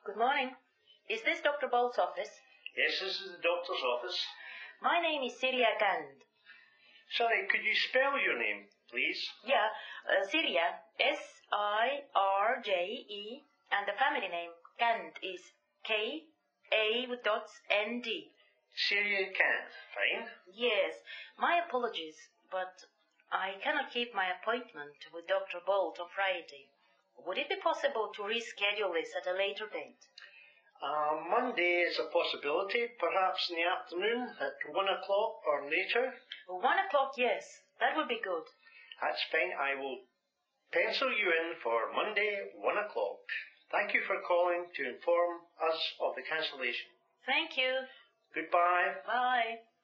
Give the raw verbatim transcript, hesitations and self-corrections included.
Good morning. Is this Doctor Bolt's office? Yes, this is the doctor's office. My name is Sirya Gand. Sorry, could you spell your name, please? Yeah, uh, Sirya, S I R J E, and the family name, Gand, is K A with dots N D. Sirya Gand, fine. Yes, my apologies, but I cannot keep my appointment with Doctor Bolt on Friday. Would it be possible to reschedule this at a later date? Uh, Monday is a possibility, perhaps in the afternoon at one o'clock or later. One o'clock, yes. That would be good. That's fine. I will pencil you in for Monday, one o'clock. Thank you for calling to inform us of the cancellation. Thank you. Goodbye. Bye.